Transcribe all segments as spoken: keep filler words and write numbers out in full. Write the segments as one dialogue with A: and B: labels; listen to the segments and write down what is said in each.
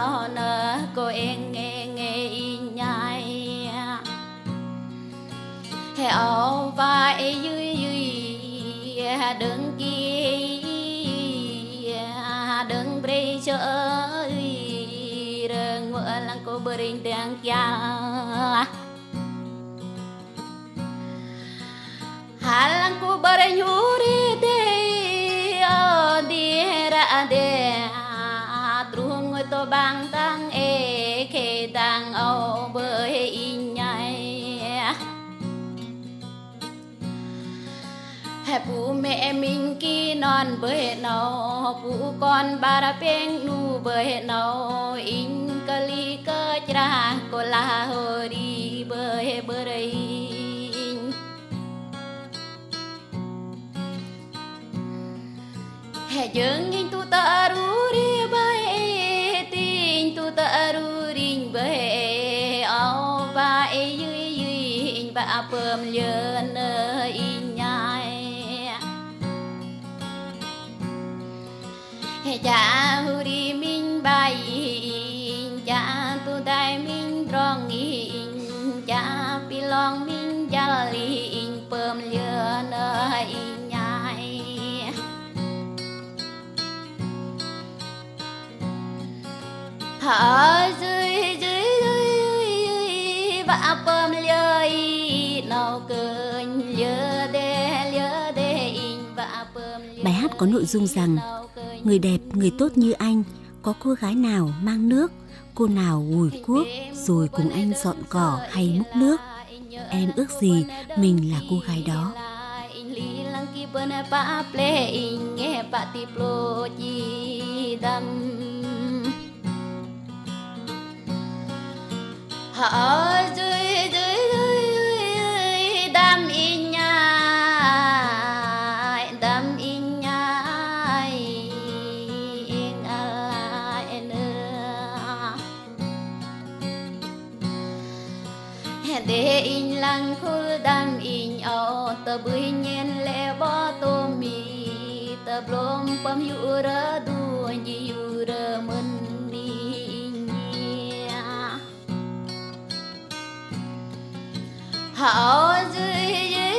A: cho nơ cô em nghe nghe nhai hẹo vai dưới dưới đừng kia đừng bơi chơi rừng mưa lăng cô bơi tiếng kia halang cô bơi nhuri de ở đi ra de trung to bang tang e khe tang ao bơi nhai phụ mẹ mình khi non bơi nào phụ con bà ra beng nu bơi nào in kali ke cerah cô la hori bơi bơi he jeung in tu taruri bơi tin tu taruri bơi ao ba e yui yui ba pơm lơn in nhai cha huri min bay cha tu dai min rong in cha pilong min jali in pơm lơn in nhai ở dưới dưới dưới vạ pơm lơi nào cơn nhớ đê nhớ đê in vạ pơm.
B: Bài hát có nội dung rằng người đẹp, người tốt như anh, có cô gái nào mang nước, cô nào gùi cuốc rồi cùng anh dọn cỏ hay múc nước. Em ước gì mình là cô gái đó.
A: Ở dưới dưới dưới đam in nhai đam in nhai in ai nữa để in lăng khul đam in ao tờ bưởi nhiên lệ bó tô mì tờ blom pam yu ra du nhi yu ra mun hảo dưới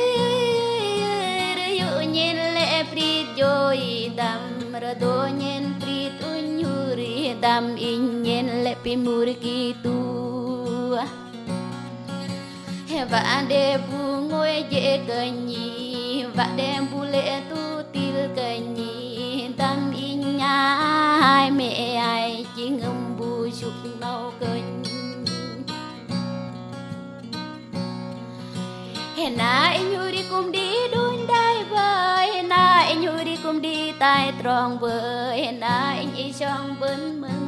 A: dưới yu nhiên lệ prit joy dam ra do nhiên prit unyuri dam in nhiên lệ pimur kitu và để bu ngồi dễ cờ nhì và đem bu lệ tu tiêu cờ nhì dam in nhai mẹ ai chỉ ngâm bu chụp nâu cờ na anh hui đi cùng đi đun đai bơi na anh hui đi cùng đi tai tròn bơi na anh ấy trong bến mơ